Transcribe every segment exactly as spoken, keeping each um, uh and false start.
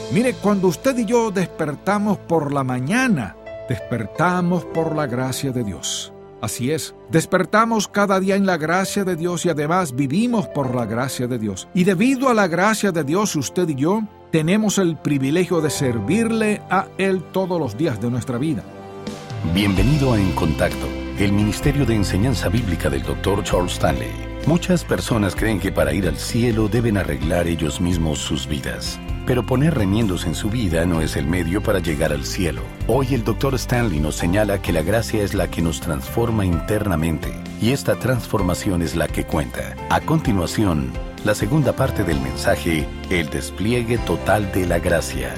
Mire, cuando usted y yo despertamos por la mañana, despertamos por la gracia de Dios. Así es, despertamos cada día en la gracia de Dios y además vivimos por la gracia de Dios. Y debido a la gracia de Dios, usted y yo tenemos el privilegio de servirle a Él todos los días de nuestra vida. Bienvenido a En Contacto, el Ministerio de Enseñanza Bíblica del doctor Charles Stanley. Muchas personas creen que para ir al cielo deben arreglar ellos mismos sus vidas. Pero poner remiendos en su vida no es el medio para llegar al cielo. Hoy el doctor Stanley nos señala que la gracia es la que nos transforma internamente, y esta transformación es la que cuenta. A continuación, la segunda parte del mensaje, el despliegue total de la gracia.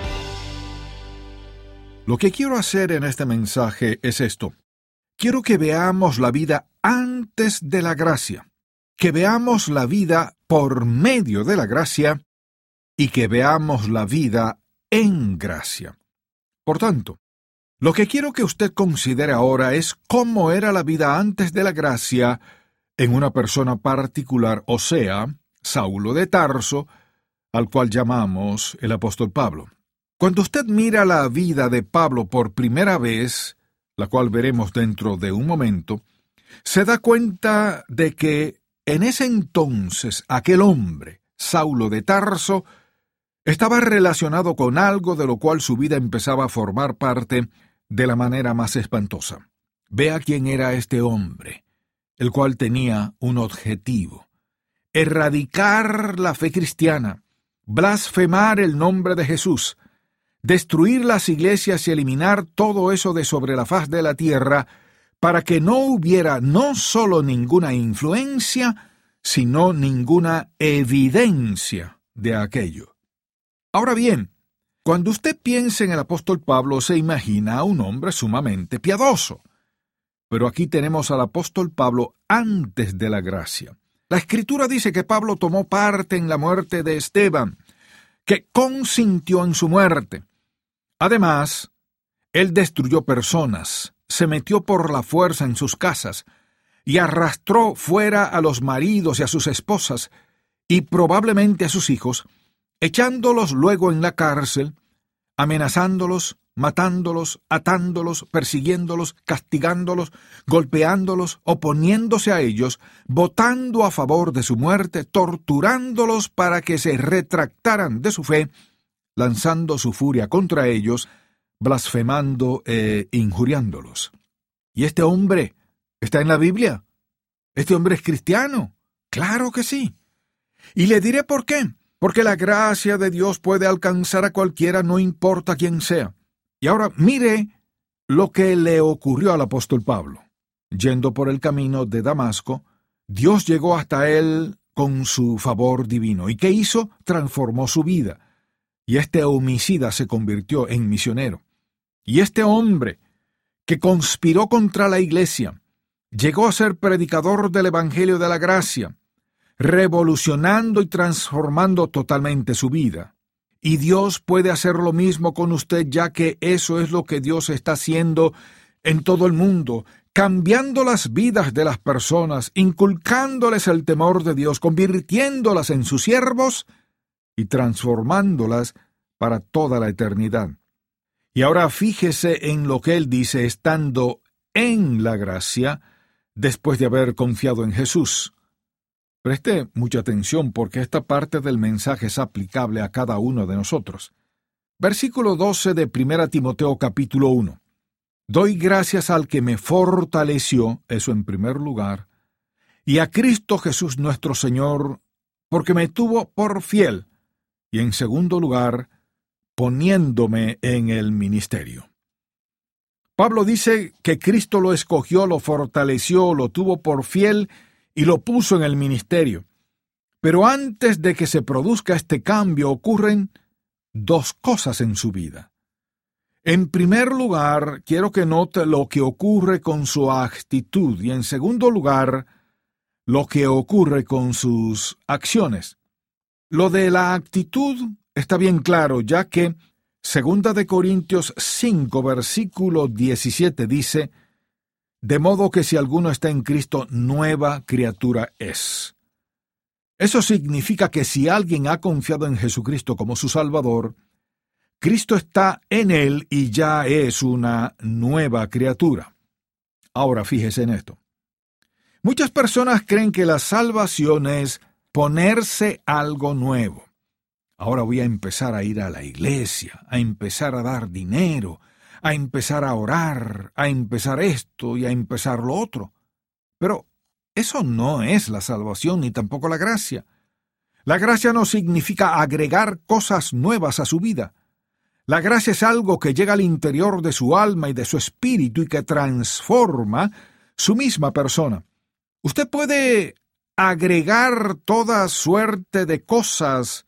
Lo que quiero hacer en este mensaje es esto. Quiero que veamos la vida antes de la gracia, que veamos la vida por medio de la gracia y que veamos la vida en gracia. Por tanto, lo que quiero que usted considere ahora es cómo era la vida antes de la gracia en una persona particular, o sea, Saulo de Tarso, al cual llamamos el apóstol Pablo. Cuando usted mira la vida de Pablo por primera vez, la cual veremos dentro de un momento, se da cuenta de que en ese entonces aquel hombre, Saulo de Tarso, estaba relacionado con algo de lo cual su vida empezaba a formar parte de la manera más espantosa. Vea quién era este hombre, el cual tenía un objetivo: erradicar la fe cristiana, blasfemar el nombre de Jesús, destruir las iglesias y eliminar todo eso de sobre la faz de la tierra para que no hubiera no solo ninguna influencia, sino ninguna evidencia de aquello. Ahora bien, cuando usted piensa en el apóstol Pablo, se imagina a un hombre sumamente piadoso. Pero aquí tenemos al apóstol Pablo antes de la gracia. La Escritura dice que Pablo tomó parte en la muerte de Esteban, que consintió en su muerte. Además, él destruyó personas, se metió por la fuerza en sus casas y arrastró fuera a los maridos y a sus esposas y probablemente a sus hijos, echándolos luego en la cárcel, amenazándolos, matándolos, atándolos, persiguiéndolos, castigándolos, golpeándolos, oponiéndose a ellos, votando a favor de su muerte, torturándolos para que se retractaran de su fe, lanzando su furia contra ellos, blasfemando e injuriándolos. ¿Y este hombre está en la Biblia? ¿Este hombre es cristiano? ¡Claro que sí! Y le diré por qué. Porque la gracia de Dios puede alcanzar a cualquiera, no importa quién sea. Y ahora mire lo que le ocurrió al apóstol Pablo. Yendo por el camino de Damasco, Dios llegó hasta él con su favor divino. ¿Y qué hizo? Transformó su vida. Y este homicida se convirtió en misionero. Y este hombre, que conspiró contra la iglesia, llegó a ser predicador del Evangelio de la Gracia, revolucionando y transformando totalmente su vida. Y Dios puede hacer lo mismo con usted, ya que eso es lo que Dios está haciendo en todo el mundo, cambiando las vidas de las personas, inculcándoles el temor de Dios, convirtiéndolas en sus siervos y transformándolas para toda la eternidad. Y ahora fíjese en lo que él dice estando en la gracia, después de haber confiado en Jesús. Preste mucha atención porque esta parte del mensaje es aplicable a cada uno de nosotros. Versículo doce de Primera Timoteo capítulo uno. Doy gracias al que me fortaleció, eso en primer lugar, y a Cristo Jesús nuestro Señor, porque me tuvo por fiel, y en segundo lugar, poniéndome en el ministerio. Pablo dice que Cristo lo escogió, lo fortaleció, lo tuvo por fiel, y lo puso en el ministerio. Pero antes de que se produzca este cambio ocurren dos cosas en su vida. En primer lugar, quiero que note lo que ocurre con su actitud y en segundo lugar, lo que ocurre con sus acciones. Lo de la actitud está bien claro, ya que Segunda de Corintios cinco, versículo diecisiete dice: de modo que si alguno está en Cristo, nueva criatura es. Eso significa que si alguien ha confiado en Jesucristo como su Salvador, Cristo está en él y ya es una nueva criatura. Ahora fíjese en esto. Muchas personas creen que la salvación es ponerse algo nuevo. Ahora voy a empezar a ir a la iglesia, a empezar a dar dinero, a empezar a orar, a empezar esto y a empezar lo otro. Pero eso no es la salvación ni tampoco la gracia. La gracia no significa agregar cosas nuevas a su vida. La gracia es algo que llega al interior de su alma y de su espíritu y que transforma su misma persona. Usted puede agregar toda suerte de cosas,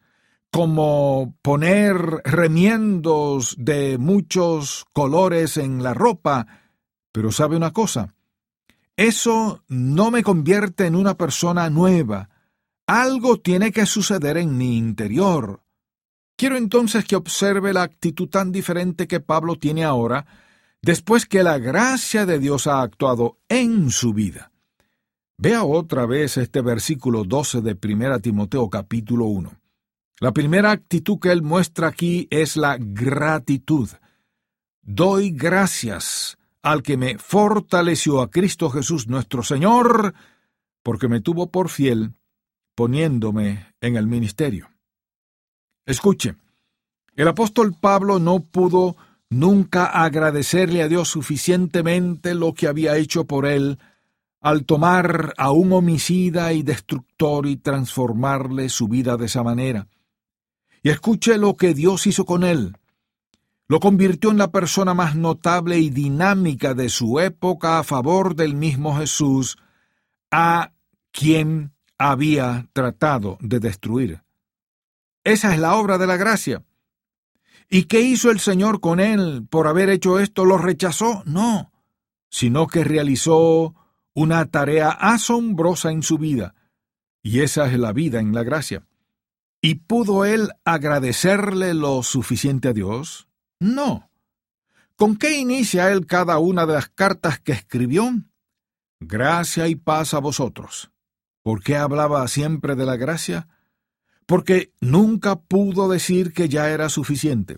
como poner remiendos de muchos colores en la ropa, pero ¿sabe una cosa? Eso no me convierte en una persona nueva. Algo tiene que suceder en mi interior. Quiero entonces que observe la actitud tan diferente que Pablo tiene ahora, después que la gracia de Dios ha actuado en su vida. Vea otra vez este versículo doce de Primera Timoteo capítulo uno. La primera actitud que él muestra aquí es la gratitud. Doy gracias al que me fortaleció, a Cristo Jesús nuestro Señor, porque me tuvo por fiel, poniéndome en el ministerio. Escuche, el apóstol Pablo no pudo nunca agradecerle a Dios suficientemente lo que había hecho por él al tomar a un homicida y destructor y transformarle su vida de esa manera. Y escuche lo que Dios hizo con él. Lo convirtió en la persona más notable y dinámica de su época a favor del mismo Jesús, a quien había tratado de destruir. Esa es la obra de la gracia. ¿Y qué hizo el Señor con él por haber hecho esto? ¿Lo rechazó? No, sino que realizó una tarea asombrosa en su vida, y esa es la vida en la gracia. ¿Y pudo él agradecerle lo suficiente a Dios? No. ¿Con qué inicia él cada una de las cartas que escribió? Gracia y paz a vosotros. ¿Por qué hablaba siempre de la gracia? Porque nunca pudo decir que ya era suficiente.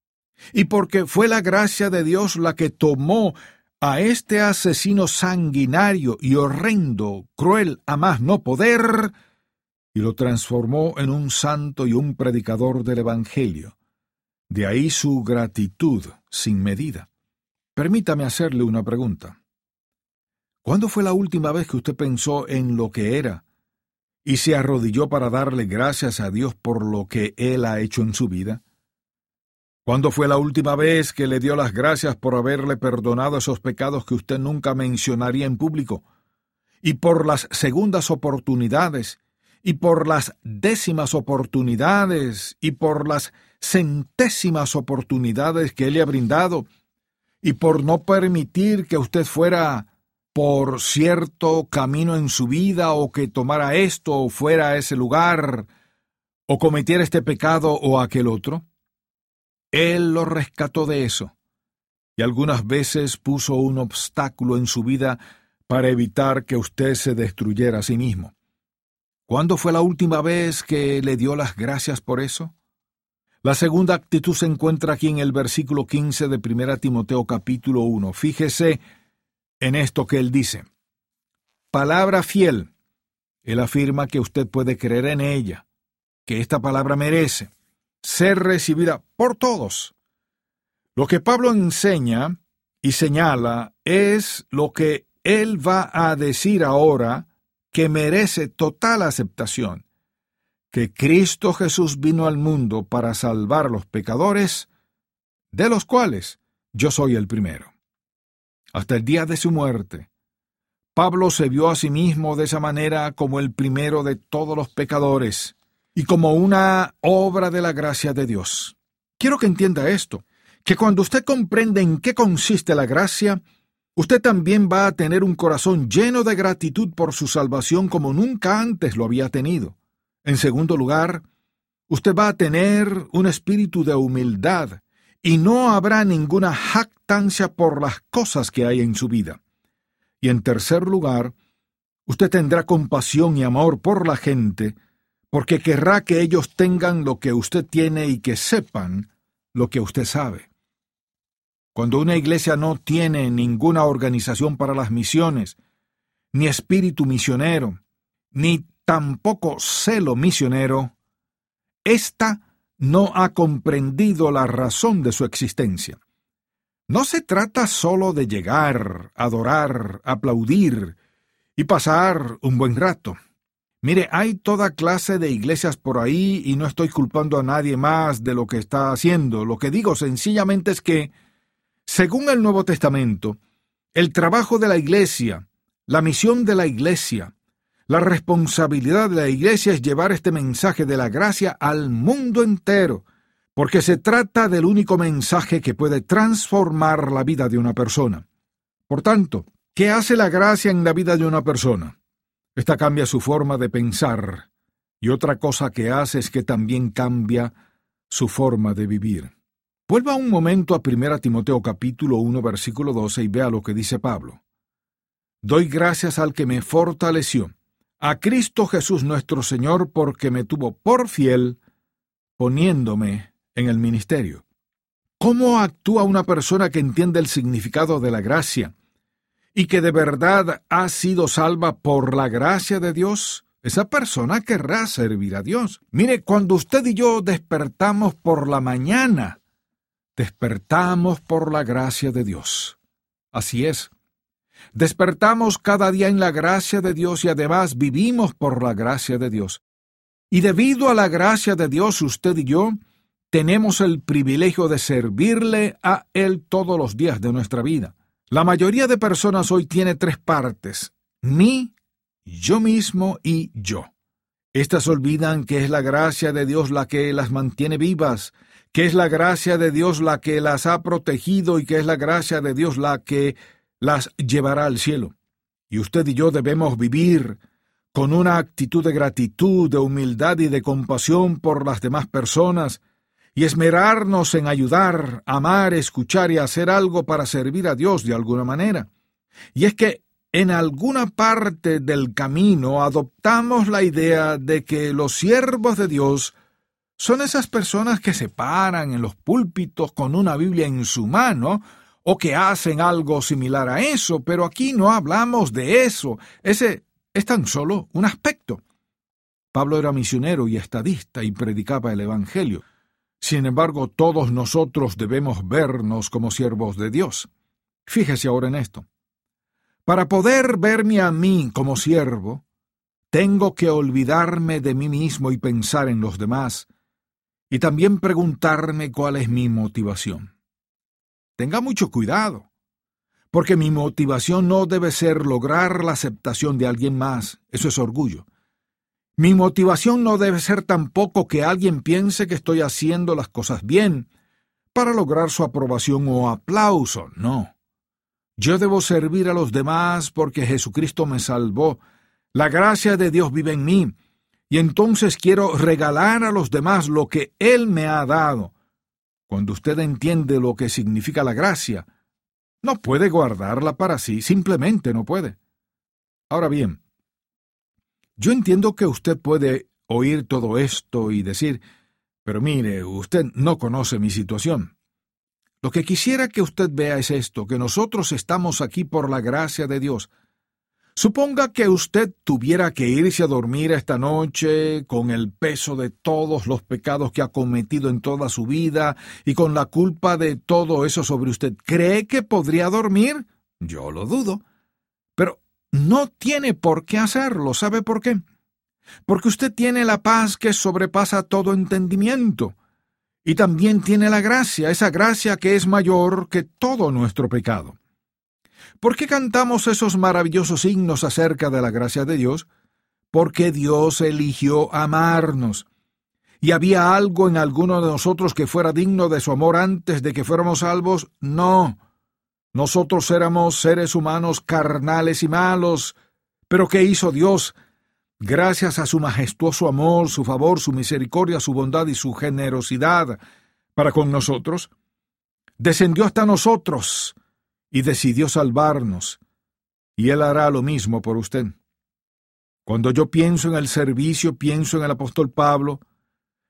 Y porque fue la gracia de Dios la que tomó a este asesino sanguinario y horrendo, cruel a más no poder, y lo transformó en un santo y un predicador del Evangelio. De ahí su gratitud sin medida. Permítame hacerle una pregunta. ¿Cuándo fue la última vez que usted pensó en lo que era y se arrodilló para darle gracias a Dios por lo que Él ha hecho en su vida? ¿Cuándo fue la última vez que le dio las gracias por haberle perdonado esos pecados que usted nunca mencionaría en público? Y por las segundas oportunidades, y por las décimas oportunidades, y por las centésimas oportunidades que Él le ha brindado, y por no permitir que usted fuera por cierto camino en su vida, o que tomara esto o fuera a ese lugar, o cometiera este pecado o aquel otro? Él lo rescató de eso, y algunas veces puso un obstáculo en su vida para evitar que usted se destruyera a sí mismo. ¿Cuándo fue la última vez que le dio las gracias por eso? La segunda actitud se encuentra aquí en el versículo quince de Primera Timoteo capítulo uno. Fíjese en esto que él dice. Palabra fiel. Él afirma que usted puede creer en ella, que esta palabra merece ser recibida por todos. Lo que Pablo enseña y señala es lo que él va a decir ahora, que merece total aceptación, que Cristo Jesús vino al mundo para salvar a los pecadores, de los cuales yo soy el primero. Hasta el día de su muerte, Pablo se vio a sí mismo de esa manera como el primero de todos los pecadores y como una obra de la gracia de Dios. Quiero que entienda esto, que cuando usted comprende en qué consiste la gracia, usted también va a tener un corazón lleno de gratitud por su salvación como nunca antes lo había tenido. En segundo lugar, usted va a tener un espíritu de humildad y no habrá ninguna jactancia por las cosas que hay en su vida. Y en tercer lugar, usted tendrá compasión y amor por la gente, porque querrá que ellos tengan lo que usted tiene y que sepan lo que usted sabe. Cuando una iglesia no tiene ninguna organización para las misiones, ni espíritu misionero, ni tampoco celo misionero, ésta no ha comprendido la razón de su existencia. No se trata solo de llegar, adorar, aplaudir y pasar un buen rato. Mire, hay toda clase de iglesias por ahí y no estoy culpando a nadie más de lo que está haciendo. Lo que digo sencillamente es que, según el Nuevo Testamento, el trabajo de la iglesia, la misión de la iglesia, la responsabilidad de la iglesia es llevar este mensaje de la gracia al mundo entero, porque se trata del único mensaje que puede transformar la vida de una persona. Por tanto, ¿qué hace la gracia en la vida de una persona? Esta cambia su forma de pensar, y otra cosa que hace es que también cambia su forma de vivir. Vuelva un momento a primera Timoteo capítulo uno, versículo doce, y vea lo que dice Pablo. Doy gracias al que me fortaleció, a Cristo Jesús nuestro Señor, porque me tuvo por fiel, poniéndome en el ministerio. ¿Cómo actúa una persona que entiende el significado de la gracia y que de verdad ha sido salva por la gracia de Dios? Esa persona querrá servir a Dios. Mire, cuando usted y yo despertamos por la mañana, despertamos por la gracia de Dios. Así es. Despertamos cada día en la gracia de Dios y además vivimos por la gracia de Dios. Y debido a la gracia de Dios, usted y yo tenemos el privilegio de servirle a Él todos los días de nuestra vida. La mayoría de personas hoy tiene tres partes: mí, yo mismo y yo. Estas olvidan que es la gracia de Dios la que las mantiene vivas, que es la gracia de Dios la que las ha protegido y que es la gracia de Dios la que las llevará al cielo. Y usted y yo debemos vivir con una actitud de gratitud, de humildad y de compasión por las demás personas, y esmerarnos en ayudar, amar, escuchar y hacer algo para servir a Dios de alguna manera. Y es que en alguna parte del camino adoptamos la idea de que los siervos de Dios son esas personas que se paran en los púlpitos con una Biblia en su mano, o que hacen algo similar a eso, pero aquí no hablamos de eso. Ese es tan solo un aspecto. Pablo era misionero y estadista y predicaba el Evangelio. Sin embargo, todos nosotros debemos vernos como siervos de Dios. Fíjese ahora en esto. Para poder verme a mí como siervo, tengo que olvidarme de mí mismo y pensar en los demás, y también preguntarme cuál es mi motivación. Tenga mucho cuidado, porque mi motivación no debe ser lograr la aceptación de alguien más. Eso es orgullo. Mi motivación no debe ser tampoco que alguien piense que estoy haciendo las cosas bien para lograr su aprobación o aplauso. No. Yo debo servir a los demás porque Jesucristo me salvó. La gracia de Dios vive en mí, y entonces quiero regalar a los demás lo que Él me ha dado. Cuando usted entiende lo que significa la gracia, no puede guardarla para sí, simplemente no puede. Ahora bien, yo entiendo que usted puede oír todo esto y decir, pero mire, usted no conoce mi situación. Lo que quisiera que usted vea es esto, que nosotros estamos aquí por la gracia de Dios. Suponga que usted tuviera que irse a dormir esta noche con el peso de todos los pecados que ha cometido en toda su vida y con la culpa de todo eso sobre usted. ¿Cree que podría dormir? Yo lo dudo. Pero no tiene por qué hacerlo. ¿Sabe por qué? Porque usted tiene la paz que sobrepasa todo entendimiento. Y también tiene la gracia, esa gracia que es mayor que todo nuestro pecado. ¿Por qué cantamos esos maravillosos himnos acerca de la gracia de Dios? Porque Dios eligió amarnos. ¿Y había algo en alguno de nosotros que fuera digno de su amor antes de que fuéramos salvos? No. Nosotros éramos seres humanos carnales y malos. ¿Pero qué hizo Dios? Gracias a su majestuoso amor, su favor, su misericordia, su bondad y su generosidad para con nosotros, descendió hasta nosotros y decidió salvarnos, y Él hará lo mismo por usted. Cuando yo pienso en el servicio, pienso en el apóstol Pablo,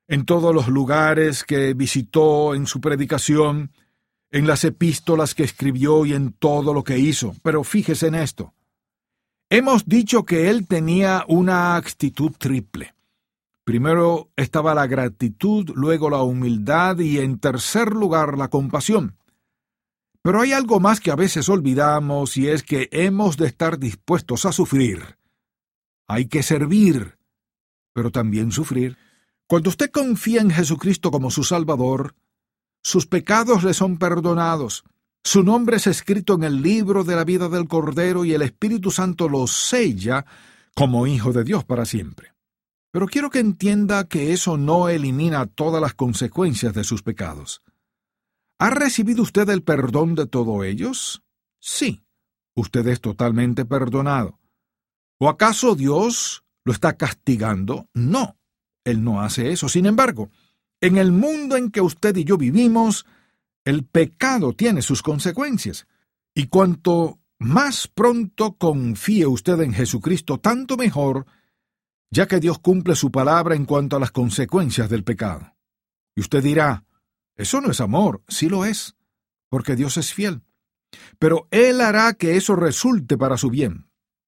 en todos los lugares que visitó, en su predicación, en las epístolas que escribió y en todo lo que hizo. Pero fíjese en esto. Hemos dicho que él tenía una actitud triple. Primero estaba la gratitud, luego la humildad y en tercer lugar la compasión. Pero hay algo más que a veces olvidamos y es que hemos de estar dispuestos a sufrir. Hay que servir, pero también sufrir. Cuando usted confía en Jesucristo como su Salvador, sus pecados le son perdonados. Su nombre es escrito en el libro de la vida del Cordero y el Espíritu Santo lo sella como hijo de Dios para siempre. Pero quiero que entienda que eso no elimina todas las consecuencias de sus pecados. ¿Ha recibido usted el perdón de todos ellos? Sí, usted es totalmente perdonado. ¿O acaso Dios lo está castigando? No, Él no hace eso. Sin embargo, en el mundo en que usted y yo vivimos, el pecado tiene sus consecuencias. Y cuanto más pronto confíe usted en Jesucristo, tanto mejor, ya que Dios cumple su palabra en cuanto a las consecuencias del pecado. Y usted dirá, eso no es amor. Sí lo es, porque Dios es fiel. Pero Él hará que eso resulte para su bien.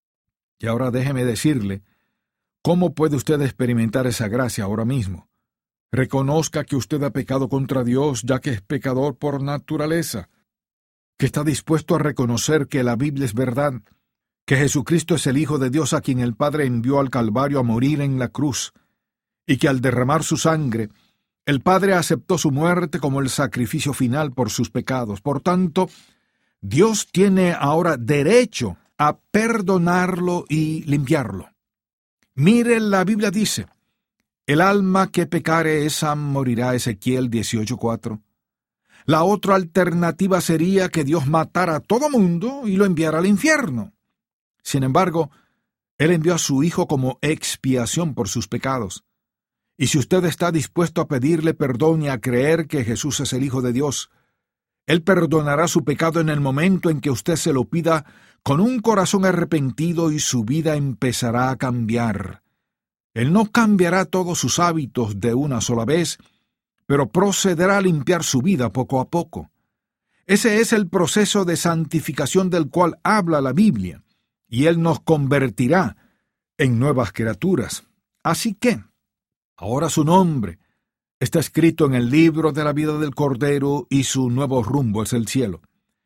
Y ahora déjeme decirle, ¿cómo puede usted experimentar esa gracia ahora mismo? Reconozca que usted ha pecado contra Dios, ya que es pecador por naturaleza, que está dispuesto a reconocer que la Biblia es verdad, que Jesucristo es el Hijo de Dios a quien el Padre envió al Calvario a morir en la cruz, y que al derramar su sangre, el Padre aceptó su muerte como el sacrificio final por sus pecados. Por tanto, Dios tiene ahora derecho a perdonarlo y limpiarlo. Mire, la Biblia dice, el alma que pecare esa morirá, Ezequiel dieciocho cuatro. La otra alternativa sería que Dios matara a todo mundo y lo enviara al infierno. Sin embargo, Él envió a su Hijo como expiación por sus pecados. Y si usted está dispuesto a pedirle perdón y a creer que Jesús es el Hijo de Dios, Él perdonará su pecado en el momento en que usted se lo pida con un corazón arrepentido y su vida empezará a cambiar. Él no cambiará todos sus hábitos de una sola vez, pero procederá a limpiar su vida poco a poco. Ese es el proceso de santificación del cual habla la Biblia, y Él nos convertirá en nuevas criaturas. Así que, ahora su nombre está escrito en el libro de la vida del Cordero y su nuevo rumbo es el cielo.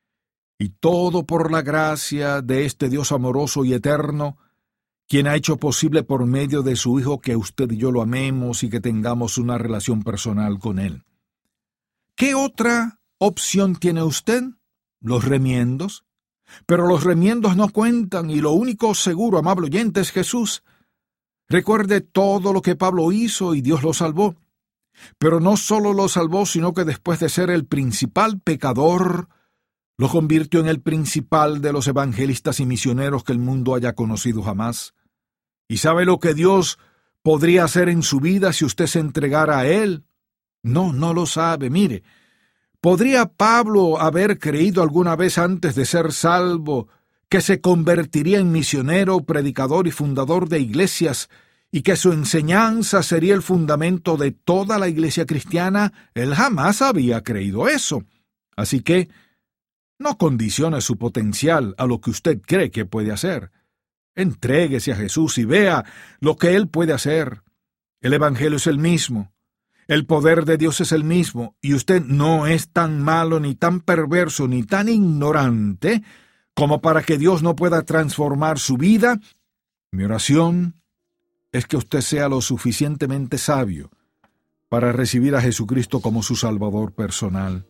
Y todo por la gracia de este Dios amoroso y eterno, quien ha hecho posible por medio de su Hijo que usted y yo lo amemos y que tengamos una relación personal con Él. ¿Qué otra opción tiene usted? Los remiendos. Pero los remiendos no cuentan y lo único seguro, amable oyente, es Jesús. Recuerde todo lo que Pablo hizo y Dios lo salvó. Pero no solo lo salvó, sino que después de ser el principal pecador, lo convirtió en el principal de los evangelistas y misioneros que el mundo haya conocido jamás. ¿Y sabe lo que Dios podría hacer en su vida si usted se entregara a Él? No, no lo sabe. Mire, ¿podría Pablo haber creído alguna vez antes de ser salvo que se convertiría en misionero, predicador y fundador de iglesias y que su enseñanza sería el fundamento de toda la iglesia cristiana? Él jamás había creído eso. Así que no condicione su potencial a lo que usted cree que puede hacer. Entréguese a Jesús y vea lo que Él puede hacer. El Evangelio es el mismo. El poder de Dios es el mismo. Y usted no es tan malo, ni tan perverso, ni tan ignorante como para que Dios no pueda transformar su vida. Mi oración es que usted sea lo suficientemente sabio para recibir a Jesucristo como su Salvador personal.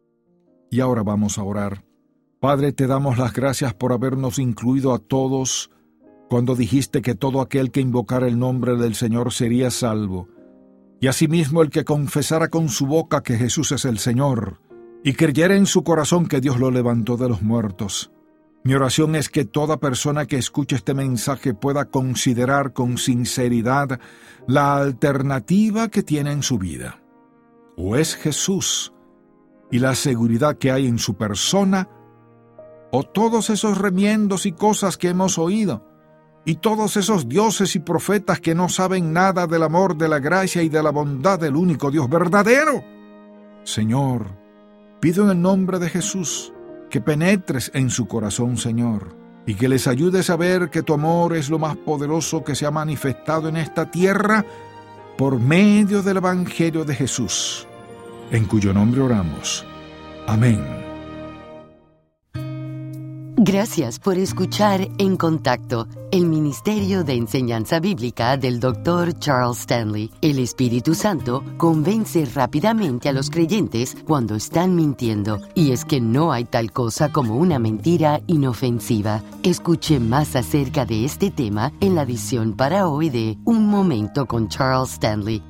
Y ahora vamos a orar. Padre, te damos las gracias por habernos incluido a todos cuando dijiste que todo aquel que invocara el nombre del Señor sería salvo, y asimismo el que confesara con su boca que Jesús es el Señor, y creyera en su corazón que Dios lo levantó de los muertos. Mi oración es que toda persona que escuche este mensaje pueda considerar con sinceridad la alternativa que tiene en su vida. O es Jesús y la seguridad que hay en su persona, o todos esos remiendos y cosas que hemos oído, y todos esos dioses y profetas que no saben nada del amor, de la gracia y de la bondad del único Dios verdadero. Señor, pido en el nombre de Jesús que penetres en su corazón, Señor, y que les ayudes a ver que tu amor es lo más poderoso que se ha manifestado en esta tierra por medio del Evangelio de Jesús, en cuyo nombre oramos. Amén. Gracias por escuchar En Contacto, el Ministerio de Enseñanza Bíblica del doctor Charles Stanley. El Espíritu Santo convence rápidamente a los creyentes cuando están mintiendo, y es que no hay tal cosa como una mentira inofensiva. Escuche más acerca de este tema en la edición para hoy de Un Momento con Charles Stanley.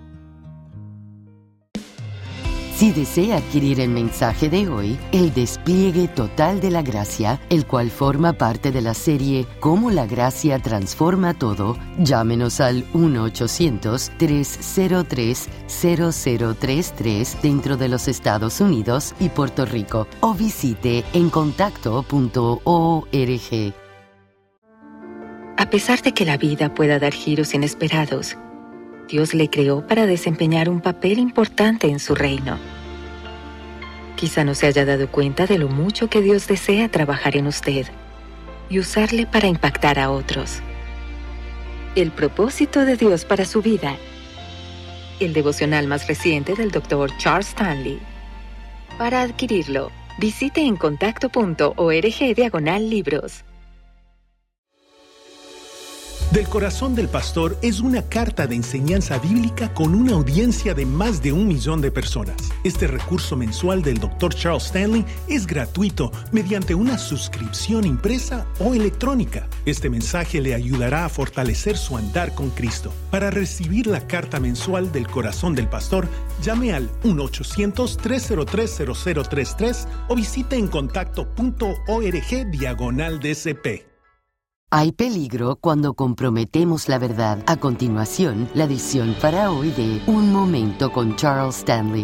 Si desea adquirir el mensaje de hoy, El despliegue total de la gracia, el cual forma parte de la serie Cómo la gracia transforma todo, llámenos al uno ochocientos, tres cero tres, cero cero tres tres dentro de los Estados Unidos y Puerto Rico, o visite en contacto punto org. A pesar de que la vida pueda dar giros inesperados, Dios le creó para desempeñar un papel importante en su reino. Quizá no se haya dado cuenta de lo mucho que Dios desea trabajar en usted y usarle para impactar a otros. El propósito de Dios para su vida. El devocional más reciente del doctor Charles Stanley. Para adquirirlo, visite en contacto punto org diagonal libros. Del Corazón del Pastor es una carta de enseñanza bíblica con una audiencia de más de un millón de personas. Este recurso mensual del doctor Charles Stanley es gratuito mediante una suscripción impresa o electrónica. Este mensaje le ayudará a fortalecer su andar con Cristo. Para recibir la carta mensual del Corazón del Pastor, llame al uno ochocientos, tres cero tres, cero cero tres tres o visite en contacto punto org diagonal D C P. Hay peligro cuando comprometemos la verdad. A continuación, la edición para hoy de Un Momento con Charles Stanley.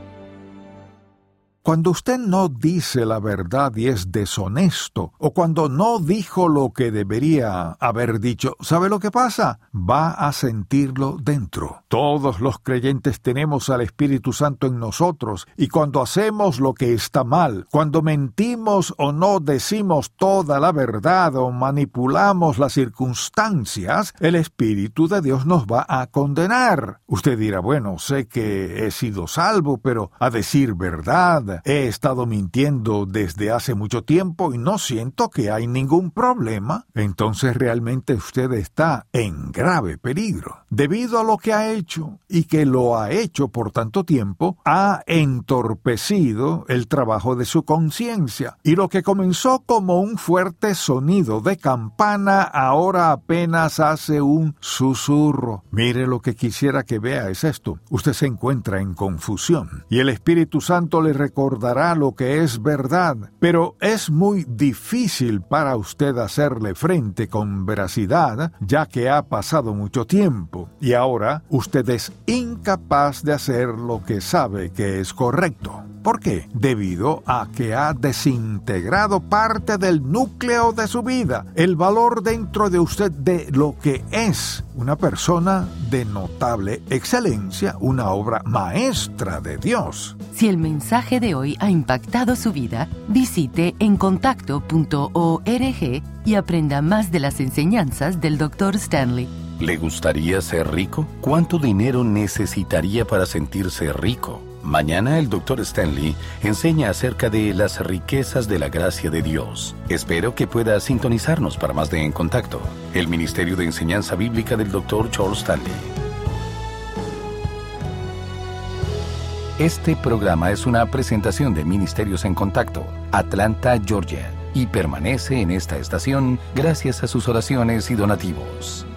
Cuando usted no dice la verdad y es deshonesto, o cuando no dijo lo que debería haber dicho, ¿sabe lo que pasa? Va a sentirlo dentro. Todos los creyentes tenemos al Espíritu Santo en nosotros, y cuando hacemos lo que está mal, cuando mentimos o no decimos toda la verdad o manipulamos las circunstancias, el Espíritu de Dios nos va a condenar. Usted dirá, bueno, sé que he sido salvo, pero a decir verdad, he estado mintiendo desde hace mucho tiempo y no siento que hay ningún problema. Entonces realmente usted está en grave peligro. Debido a lo que ha hecho y que lo ha hecho por tanto tiempo, ha entorpecido el trabajo de su conciencia. Y lo que comenzó como un fuerte sonido de campana ahora apenas hace un susurro. Mire, lo que quisiera que vea es esto. Usted se encuentra en confusión y el Espíritu Santo le recordará lo que es verdad, pero es muy difícil para usted hacerle frente con veracidad, ya que ha pasado mucho tiempo, y ahora usted es incapaz de hacer lo que sabe que es correcto. ¿Por qué? Debido a que ha desintegrado parte del núcleo de su vida, el valor dentro de usted de lo que es una persona de notable excelencia, una obra maestra de Dios. Si el mensaje de hoy ha impactado su vida, visite en contacto punto org y aprenda más de las enseñanzas del doctor Stanley. ¿Le gustaría ser rico? ¿Cuánto dinero necesitaría para sentirse rico? Mañana el doctor Stanley enseña acerca de las riquezas de la gracia de Dios. Espero que pueda sintonizarnos para más de En Contacto, el Ministerio de Enseñanza Bíblica del doctor Charles Stanley. Este programa es una presentación de Ministerios en Contacto, Atlanta, Georgia, y permanece en esta estación gracias a sus oraciones y donativos.